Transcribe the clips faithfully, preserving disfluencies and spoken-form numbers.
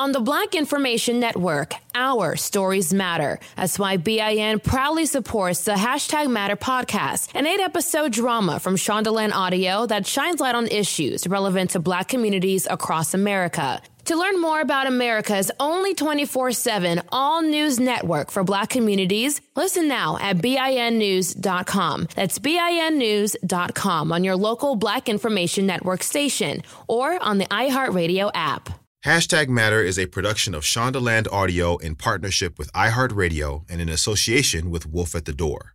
On the Black Information Network, our stories matter. That's why B I N proudly supports the Hashtag Matter podcast, an eight-episode drama from Shondaland Audio that shines light on issues relevant to Black communities across America. To learn more about America's only twenty-four seven all-news network for Black communities, listen now at B I N news dot com. That's B I N news dot com on your local Black Information Network station or on the iHeartRadio app. Hashtag Matter is a production of Shondaland Audio in partnership with iHeartRadio and in association with Wolf at the Door.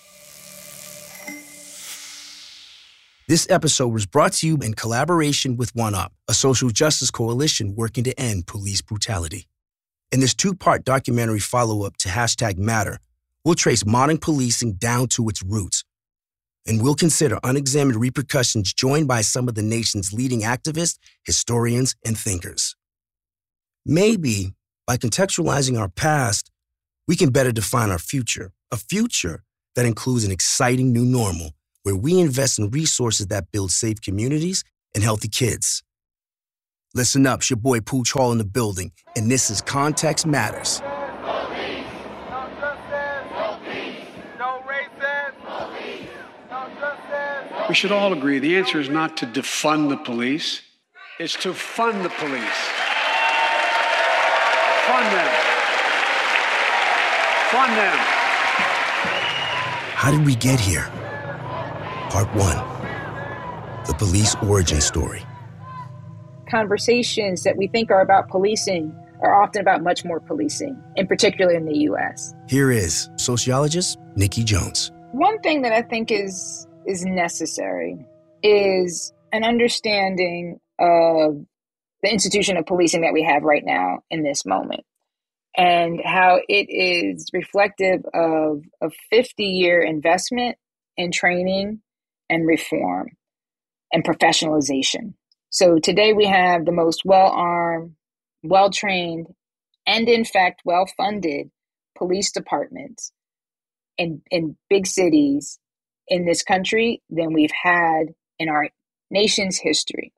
This episode was brought to you in collaboration with OneUp, a social justice coalition working to end police brutality. In this two-part documentary follow-up to Hashtag Matter, we'll trace modern policing down to its roots. And we'll consider unexamined repercussions joined by some of the nation's leading activists, historians, and thinkers. Maybe, by contextualizing our past, we can better define our future, a future that includes an exciting new normal where we invest in resources that build safe communities and healthy kids. Listen up, it's your boy Pooch Hall in the building, and this is Context Matters. We should all agree the answer is not to defund the police, it's to fund the police. Fund them. Fund them. How did we get here? Part one, the police origin story. Conversations that we think are about policing are often about much more policing, in particular in the U S. Here is sociologist Nikki Jones. One thing that I think is is necessary is an understanding of the institution of policing that we have right now in this moment, and how it is reflective of a fifty-year investment in training and reform and professionalization. So today we have the most well-armed, well-trained, and in fact well-funded police departments in, in big cities in this country than we've had in our nation's history.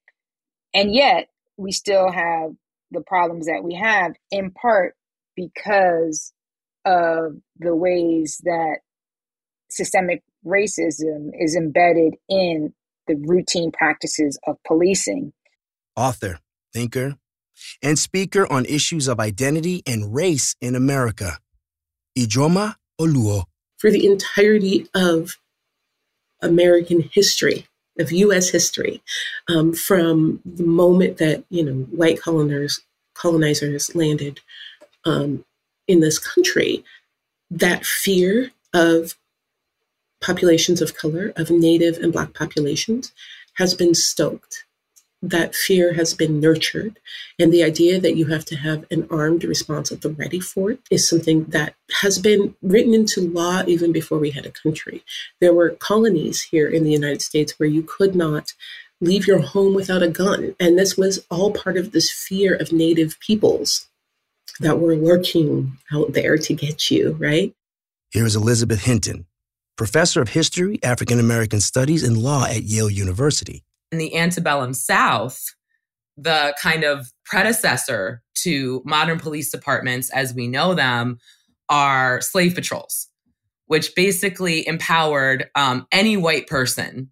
And yet we still have the problems that we have, in part because of the ways that systemic racism is embedded in the routine practices of policing. Author, thinker, and speaker on issues of identity and race in America, Ijoma Oluo. For the entirety of American history, of U S history, um, from the moment that, you know, white colonizers, colonizers landed um, in this country, that fear of populations of color, of Native and Black populations, has been stoked. That fear has been nurtured. And the idea that you have to have an armed response at the ready for it is something that has been written into law even before we had a country. There were colonies here in the United States where you could not leave your home without a gun. And this was all part of this fear of Native peoples that were lurking out there to get you, right? Here's Elizabeth Hinton, professor of history, African American studies, and law at Yale University. In the antebellum South, the kind of predecessor to modern police departments as we know them are slave patrols, which basically empowered um, any white person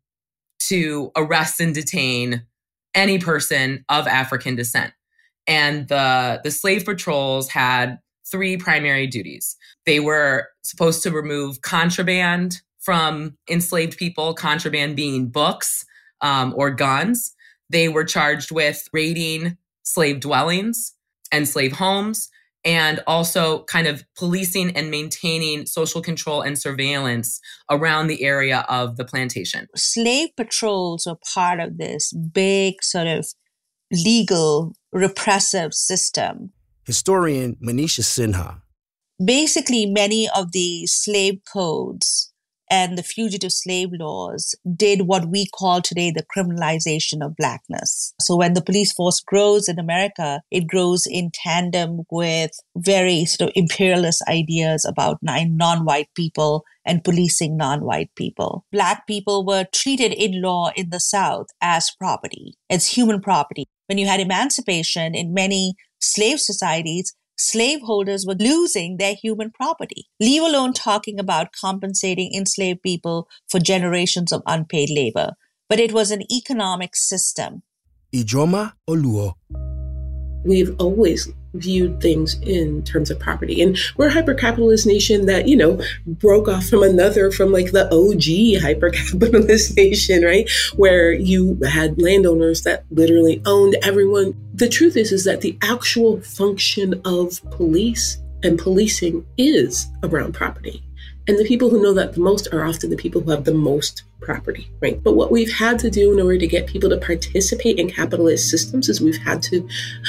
to arrest and detain any person of African descent. And the, the slave patrols had three primary duties. They were supposed to remove contraband from enslaved people, contraband being books, Um, or guns. They were charged with raiding slave dwellings and slave homes, and also kind of policing and maintaining social control and surveillance around the area of the plantation. Slave patrols were part of this big sort of legal repressive system. Historian Manisha Sinha. Basically, many of the slave codes and the fugitive slave laws did what we call today the criminalization of Blackness. So when the police force grows in America, it grows in tandem with very sort of imperialist ideas about non-white people and policing non-white people. Black people were treated in law in the South as property, as human property. When you had emancipation in many slave societies, slaveholders were losing their human property, leave alone talking about compensating enslaved people for generations of unpaid labor. But it was an economic system. Ijoma Oluo. We've always viewed things in terms of property. And we're a hyper-capitalist nation that, you know, broke off from another, from like the O G hyper-capitalist nation, right? Where you had landowners that literally owned everyone. The truth is, is that the actual function of police and policing is around property. And the people who know that the most are often the people who have the most property, right? But what we've had to do in order to get people to participate in capitalist systems is we've had to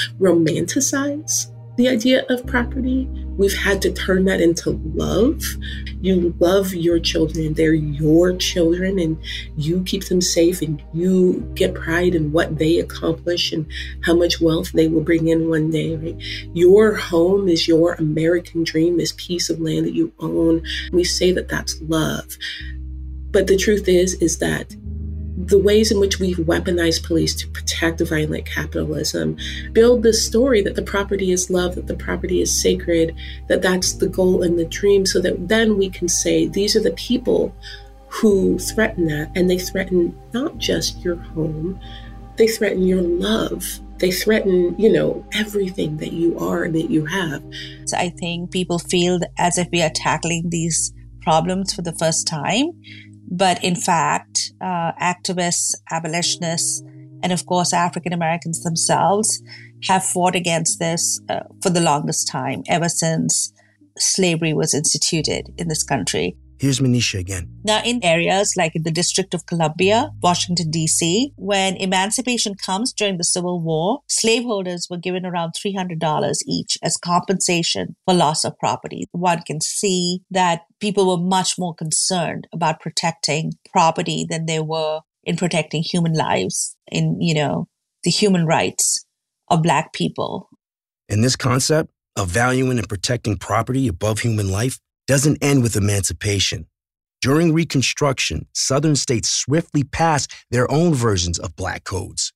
romanticize the idea of property. We've had to turn that into love. You love your children. They're your children, and you keep them safe, and you get pride in what they accomplish and how much wealth they will bring in one day, right? Your home is your American dream, this piece of land that you own. We say that that's love. But the truth is, is that the ways in which we've weaponized police to protect violent capitalism build this story that the property is love, that the property is sacred, that that's the goal and the dream, so that then we can say these are the people who threaten that. And they threaten not just your home, they threaten your love. They threaten, you know, everything that you are and that you have. So I think people feel as if we are tackling these problems for the first time. But in fact, uh, activists, abolitionists, and of course, African Americans themselves have fought against this uh, for the longest time, ever since slavery was instituted in this country. Here's Manisha again. Now, in areas like in the District of Columbia, Washington, D C, when emancipation comes during the Civil War, slaveholders were given around three hundred dollars each as compensation for loss of property. One can see that people were much more concerned about protecting property than they were in protecting human lives, in, you know, the human rights of Black people. And this concept of valuing and protecting property above human life doesn't end with emancipation. During Reconstruction, Southern states swiftly passed their own versions of Black codes.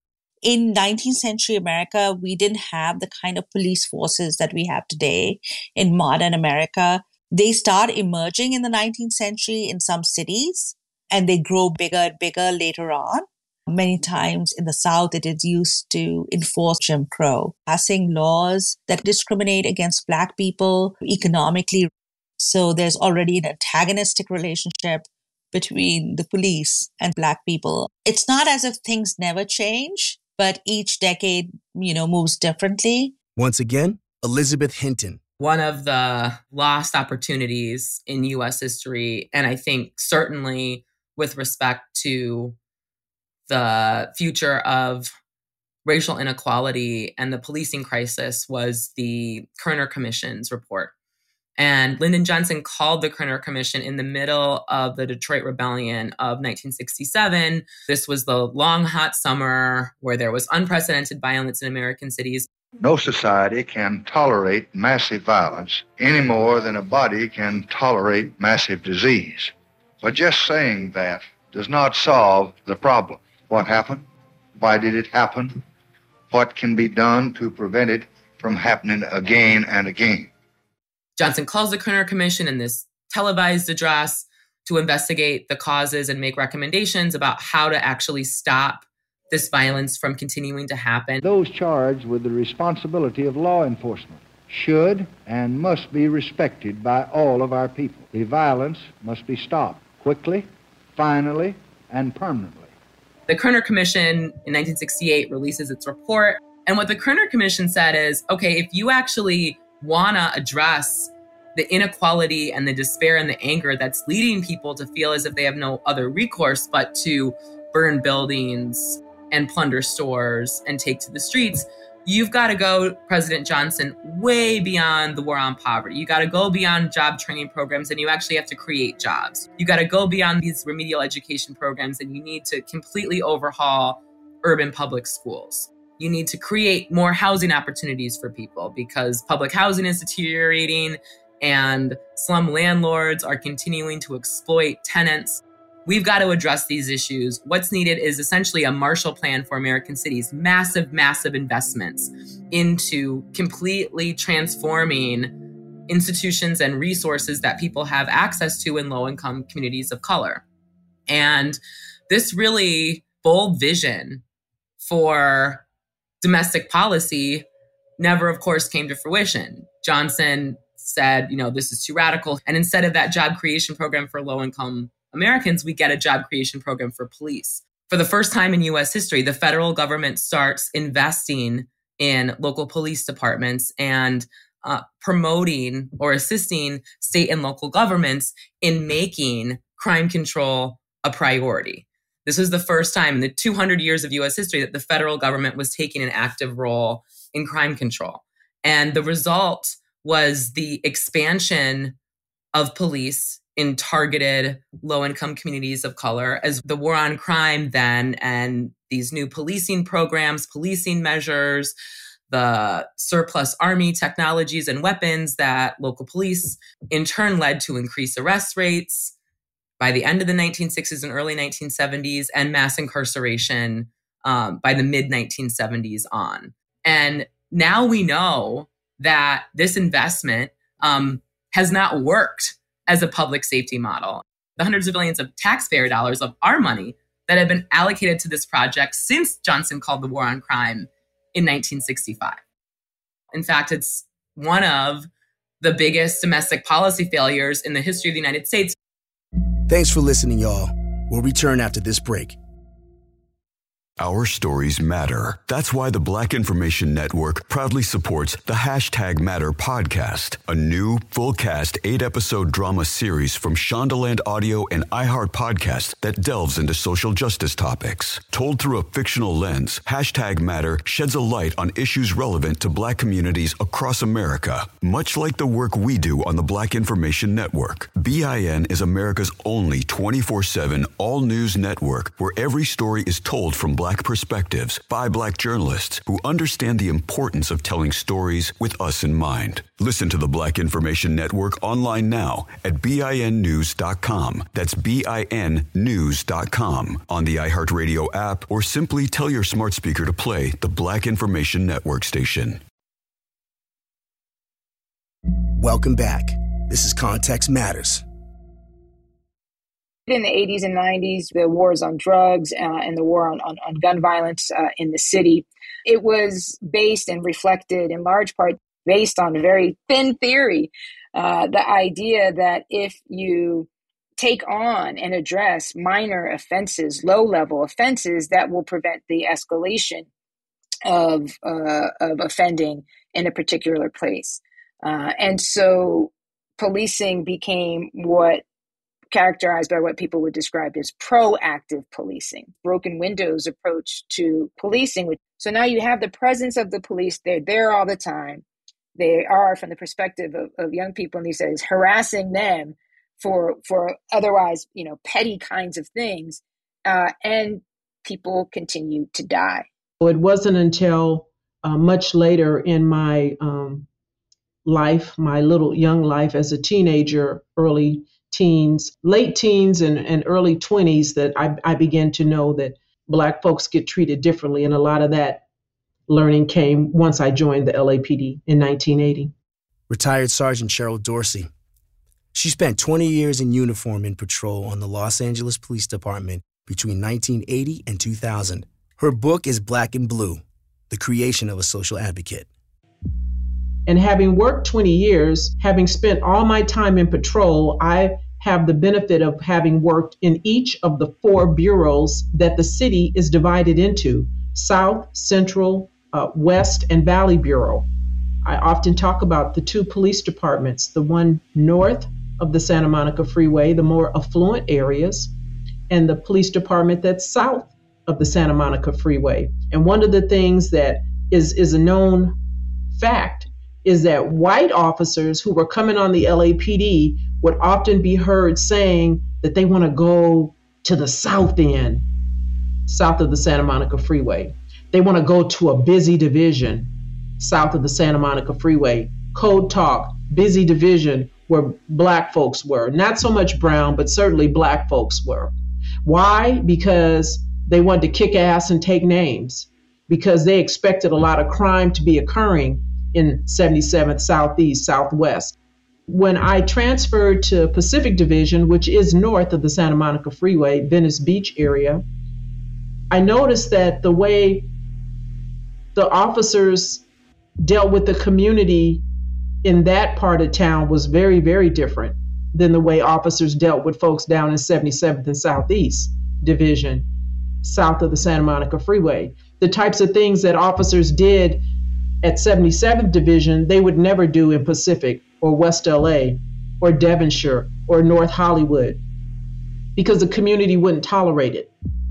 In nineteenth century America, we didn't have the kind of police forces that we have today in modern America. They start emerging in the nineteenth century in some cities, and they grow bigger and bigger later on. Many times in the South, it is used to enforce Jim Crow, passing laws that discriminate against Black people economically. So there's already an antagonistic relationship between the police and Black people. It's not as if things never change, but each decade, you know, moves differently. Once again, Elizabeth Hinton. One of the lost opportunities in U S history, and I think certainly with respect to the future of racial inequality and the policing crisis, was the Kerner Commission's report. And Lyndon Johnson called the Kerner Commission in the middle of the Detroit Rebellion of nineteen sixty-seven. This was the long, hot summer where there was unprecedented violence in American cities. No society can tolerate massive violence any more than a body can tolerate massive disease. But just saying that does not solve the problem. What happened? Why did it happen? What can be done to prevent it from happening again and again? Johnson calls the Kerner Commission in this televised address to investigate the causes and make recommendations about how to actually stop this violence from continuing to happen. Those charged with the responsibility of law enforcement should and must be respected by all of our people. The violence must be stopped quickly, finally, and permanently. The Kerner Commission in nineteen sixty-eight releases its report. And what the Kerner Commission said is, okay, if you actually want to address the inequality and the despair and the anger that's leading people to feel as if they have no other recourse but to burn buildings and plunder stores and take to the streets, you've got to go, President Johnson, way beyond the war on poverty. You got to go beyond job training programs, and you actually have to create jobs. You got to go beyond these remedial education programs, and you need to completely overhaul urban public schools. You need to create more housing opportunities for people because public housing is deteriorating and slum landlords are continuing to exploit tenants. we've got to address these issues. What's needed is essentially a Marshall Plan for American cities, massive, massive investments into completely transforming institutions and resources that people have access to in low-income communities of color. And this really bold vision for domestic policy never, of course, came to fruition. Johnson said, you know, this is too radical. And instead of that job creation program for low-income Americans, we get a job creation program for police. For the first time in U S history, the federal government starts investing in local police departments and uh, promoting or assisting state and local governments in making crime control a priority. This was the first time in the two hundred years of U S history that the federal government was taking an active role in crime control. And the result was the expansion of police in targeted low-income communities of color as the war on crime then and these new policing programs, policing measures, the surplus army technologies and weapons that local police in turn led to increased arrest rates by the end of the nineteen sixties and early nineteen seventies and mass incarceration um, by the mid nineteen seventies on. And now we know that this investment um, has not worked as a public safety model. The hundreds of billions of taxpayer dollars of our money that have been allocated to this project since Johnson called the war on crime in nineteen sixty-five. In fact, it's one of the biggest domestic policy failures in the history of the United States. Thanks for listening, y'all. We'll return after this break. Our stories matter. That's why the Black Information Network proudly supports the Hashtag Matter podcast, a new full-cast eight-episode drama series from Shondaland Audio and iHeart Podcast that delves into social justice topics. Told through a fictional lens, Hashtag Matter sheds a light on issues relevant to Black communities across America. Much like the work we do on the Black Information Network, B I N is America's only twenty-four seven all-news network where every story is told from Black Black perspectives by Black journalists who understand the importance of telling stories with us in mind. Listen to the Black Information Network online now at B I N news dot com. That's B I N news dot com on the iHeartRadio app, or simply tell your smart speaker to play the Black Information Network station. Welcome back. This is Context Matters. In the eighties and nineties, the wars on drugs uh, and the war on, on, on gun violence uh, in the city, it was based and reflected in large part based on a very thin theory. Uh, the idea that if you take on and address minor offenses, low-level offenses, that will prevent the escalation of, uh, of offending in a particular place. Uh, and so policing became what characterized by what people would describe as proactive policing, broken windows approach to policing. So now you have the presence of the police. They're there all the time. They are, from the perspective of, of young people in these days, harassing them for for otherwise, you know, petty kinds of things. Uh, and people continue to die. It wasn't until uh, much later in my um, life, my little young life as a teenager, early teens, late teens and, and early twenties, that I, I began to know that Black folks get treated differently. And a lot of that learning came once I joined the L A P D in nineteen eighty. Retired Sergeant Cheryl Dorsey. She spent twenty years in uniform in patrol on the Los Angeles Police Department between nineteen eighty and two thousand. Her book is Black and Blue, The Creation of a Social Advocate. And having worked twenty years, having spent all my time in patrol, I have the benefit of having worked in each of the four bureaus that the city is divided into: South, Central, uh, West, and Valley Bureau. I often talk about the two police departments, the one north of the Santa Monica Freeway, the more affluent areas, and the police department that's south of the Santa Monica Freeway. And one of the things that is, is a known fact is that white officers who were coming on the L A P D would often be heard saying that they want to go to the south end, south of the Santa Monica Freeway. They want to go to a busy division south of the Santa Monica Freeway. Code talk, busy division where Black folks were. Not so much brown, but certainly Black folks were. Why? Because they wanted to kick ass and take names, because they expected a lot of crime to be occurring in seventy-seventh Southeast, Southwest. When I transferred to Pacific Division, which is north of the Santa Monica Freeway, Venice Beach area, I noticed that the way the officers dealt with the community in that part of town was very, very different than the way officers dealt with folks down in seventy-seventh and Southeast Division, south of the Santa Monica Freeway. The types of things that officers did at seventy-seventh Division, they would never do in Pacific or West L A or Devonshire or North Hollywood, because the community wouldn't tolerate it.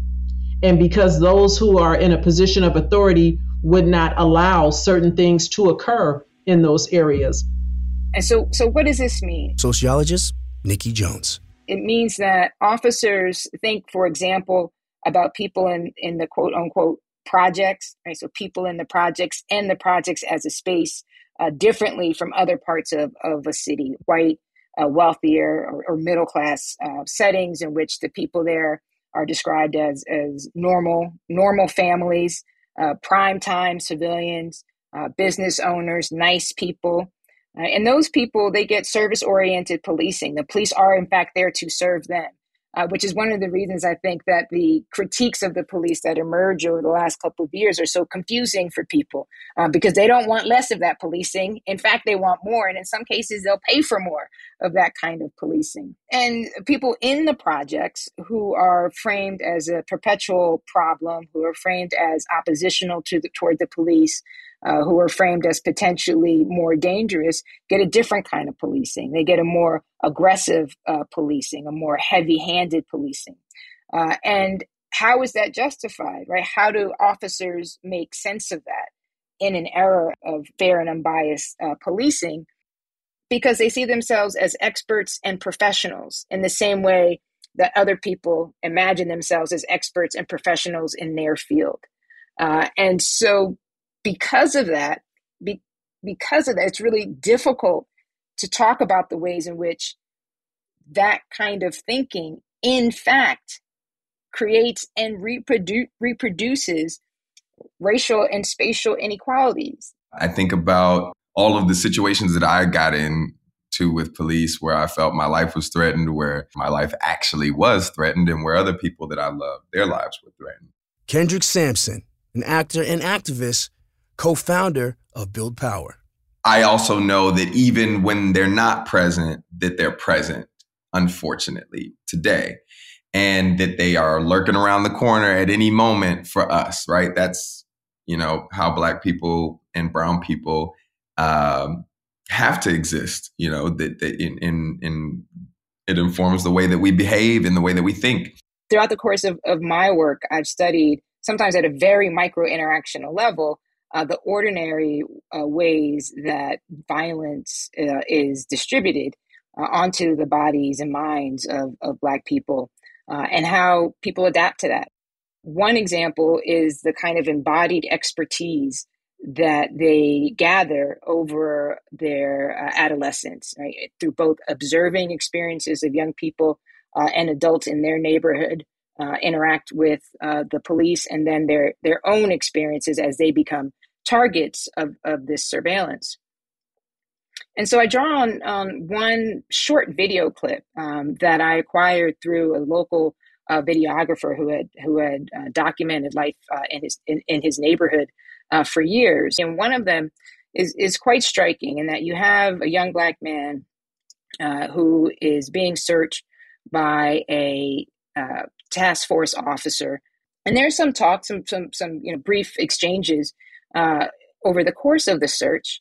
And because those who are in a position of authority would not allow certain things to occur in those areas. And so, so what does this mean? Sociologist Nikki Jones. It means that officers think, for example, about people in, in the quote unquote projects, right? So people in the projects and the projects as a space uh, differently from other parts of, of a city, white, uh, wealthier or, or middle class uh, settings in which the people there are described as, as normal, normal families, uh, prime time civilians, uh, business owners, nice people. Uh, and those people, they get service-oriented policing. The police are, in fact, there to serve them, uh, which is one of the reasons I think that the critiques of the police that emerge over the last couple of years are so confusing for people, uh, because they don't want less of that policing. In fact, they want more. And in some cases, they'll pay for more of that kind of policing. And people in the projects who are framed as a perpetual problem, who are framed as oppositional to the, toward the police, Uh, who are framed as potentially more dangerous, get a different kind of policing. They get a more aggressive uh, policing, a more heavy-handed policing. Uh, and how is that justified, right? How do officers make sense of that in an era of fair and unbiased uh, policing? Because they see themselves as experts and professionals in the same way that other people imagine themselves as experts and professionals in their field. Uh, and so Because of that, be, because of that, it's really difficult to talk about the ways in which that kind of thinking, in fact, creates and reprodu- reproduces racial and spatial inequalities. I think about all of the situations that I got into with police where I felt my life was threatened, where my life actually was threatened, and where other people that I loved, their lives were threatened. Kendrick Sampson, an actor and activist, co-founder of Build Power. I also know that even when they're not present, that they're present, unfortunately, today. And that they are lurking around the corner at any moment for us, right? That's, you know, how Black people and brown people um, have to exist, you know, that, that in, in, in it informs the way that we behave and the way that we think. Throughout the course of, of my work, I've studied, sometimes at a very micro-interactional level, Uh, the ordinary uh, ways that violence uh, is distributed uh, onto the bodies and minds of, of Black people uh, and how people adapt to that. One example is the kind of embodied expertise that they gather over their uh, adolescence, right? Through both observing experiences of young people uh, and adults in their neighborhood uh, interact with uh, the police, and then their their own experiences as they become targets of, of this surveillance. And so I draw on, on one short video clip um, that I acquired through a local uh, videographer who had who had uh, documented life uh, in his in, in his neighborhood uh, for years. And one of them is is quite striking in that you have a young Black man uh, who is being searched by a uh, task force officer, and there's some talk, some some some you know brief exchanges uh, over the course of the search.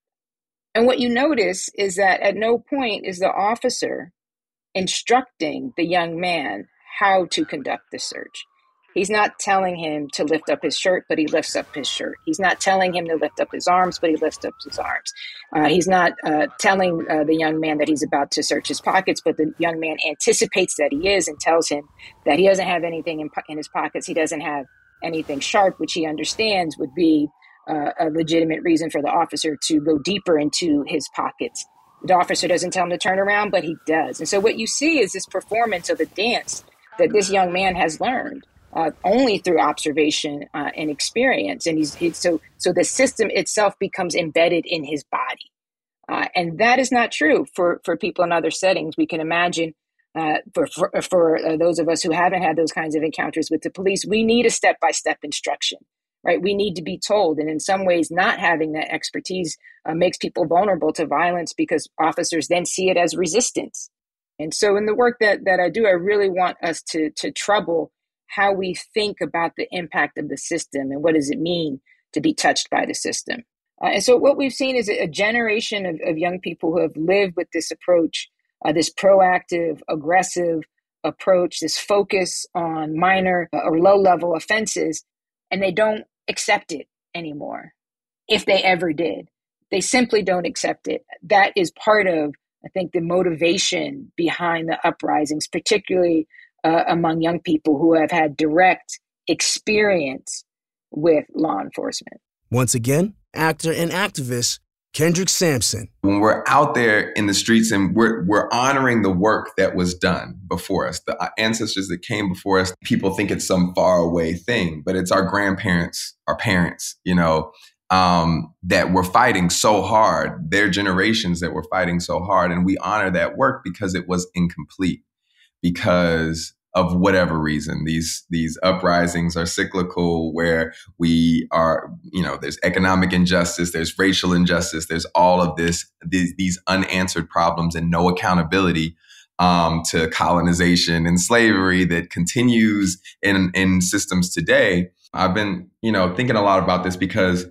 And what you notice is that at no point is the officer instructing the young man how to conduct the search. He's not telling him to lift up his shirt, but he lifts up his shirt. He's not telling him to lift up his arms, but he lifts up his arms. Uh, he's not uh, telling uh, the young man that he's about to search his pockets, but the young man anticipates that he is and tells him that he doesn't have anything in, in his pockets. He doesn't have anything sharp, which he understands would be uh, a legitimate reason for the officer to go deeper into his pockets. The officer doesn't tell him to turn around, but he does. And so what you see is this performance of a dance that this young man has learned uh, only through observation uh, and experience. And he's, he's so so the system itself becomes embedded in his body. Uh, and that is not true for, for people in other settings. We can imagine uh, for, for, for uh, those of us who haven't had those kinds of encounters with the police, we need a step-by-step instruction, right? We need to be told. And in some ways, not having that expertise uh, makes people vulnerable to violence because officers then see it as resistance. And so in the work that, that I do, I really want us to, to trouble how we think about the impact of the system and what does it mean to be touched by the system. Uh, and so what we've seen is a generation of, of young people who have lived with this approach, uh, this proactive, aggressive approach, this focus on minor or low-level offenses, and they don't accept it anymore, if they ever did. They simply don't accept it. That is part of, I think, the motivation behind the uprisings, particularly uh, among young people who have had direct experience with law enforcement. Once again, actor and activist Kendrick Sampson. When we're out there in the streets and we're we're honoring the work that was done before us, the ancestors that came before us, people think it's some far away thing, but it's our grandparents, our parents, you know, um, that were fighting so hard, their generations that were fighting so hard. And we honor that work because it was incomplete, because of whatever reason. These these uprisings are cyclical, where we are, you know, there's economic injustice, there's racial injustice, there's all of this, these, these unanswered problems and no accountability um, to colonization and slavery that continues in, in systems today. I've been, you know, thinking a lot about this because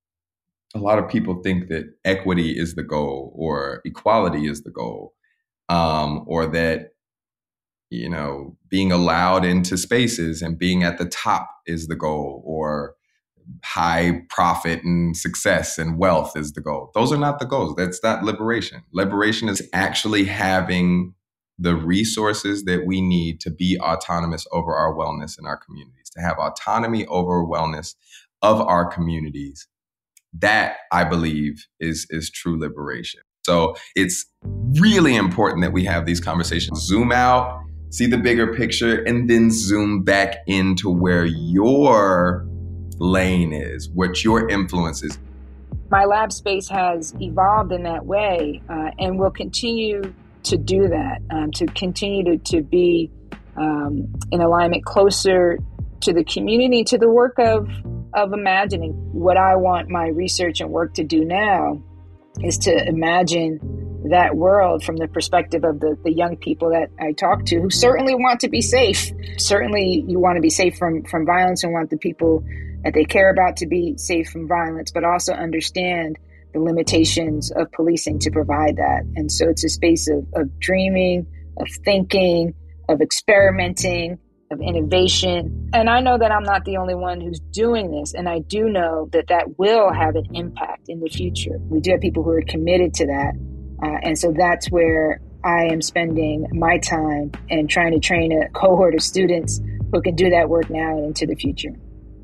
a lot of people think that equity is the goal or equality is the goal, um, or that, you know, being allowed into spaces and being at the top is the goal, or high profit and success and wealth is the goal. Those are not the goals. That's not liberation. Liberation is actually having the resources that we need to be autonomous over our wellness in our communities, to have autonomy over wellness of our communities. That, I believe, is, is true liberation. So it's really important that we have these conversations. Zoom out, see the bigger picture, and then zoom back into where your lane is, what your influence is. My lab space has evolved in that way uh, and will continue to do that, um, to continue to, to be um, in alignment closer to the community, to the work of, of imagining. What I want my research and work to do now is to imagine that world from the perspective of the, the young people that I talk to, who certainly want to be safe. Certainly you want to be safe from, from violence and want the people that they care about to be safe from violence, but also understand the limitations of policing to provide that. And so it's a space of, of dreaming, of thinking, of experimenting, of innovation. And I know that I'm not the only one who's doing this. And I do know that that will have an impact in the future. We do have people who are committed to that. Uh, and so that's where I am spending my time and trying to train a cohort of students who can do that work now and into the future.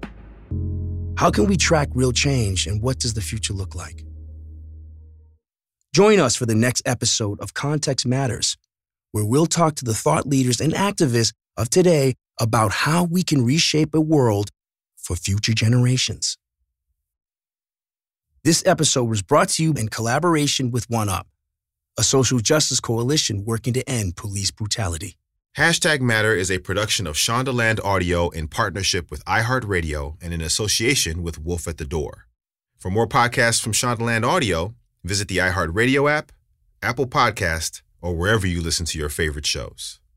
How can we track real change, and what does the future look like? Join us for the next episode of Context Matters, where we'll talk to the thought leaders and activists of today about how we can reshape a world for future generations. This episode was brought to you in collaboration with OneUp, a social justice coalition working to end police brutality. Hashtag Matter is a production of Shondaland Audio in partnership with iHeartRadio and in association with Wolf at the Door. For more podcasts from Shondaland Audio, visit the iHeartRadio app, Apple Podcast, or wherever you listen to your favorite shows.